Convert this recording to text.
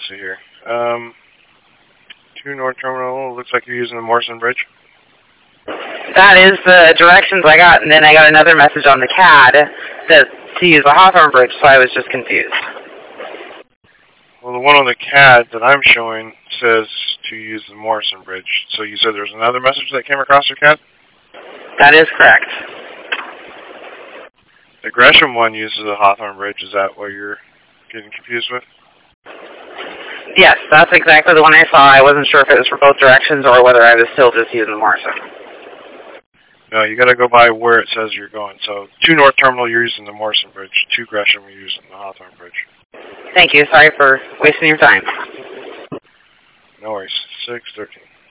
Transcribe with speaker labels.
Speaker 1: let's see here. 2 North Terminal, looks like you're using the Morrison Bridge.
Speaker 2: That is the directions I got, and then I got another message on the CAD that to use the Hawthorne Bridge, so I was just confused.
Speaker 1: Well, the one on the CAD that I'm showing says to use the Morrison Bridge. So you said there's another message that came across your CAD?
Speaker 2: That is correct.
Speaker 1: The Gresham one uses the Hawthorne Bridge. Is that what you're getting confused with?
Speaker 2: Yes, that's exactly the one I saw. I wasn't sure if it was for both directions or whether I was still just using the Morrison.
Speaker 1: No, you got to go by where it says you're going. So 2 North Terminal, you're using the Morrison Bridge. 2 Gresham, you're using the Hawthorne Bridge.
Speaker 2: Thank you. Sorry for wasting your time.
Speaker 1: No worries. 6:13.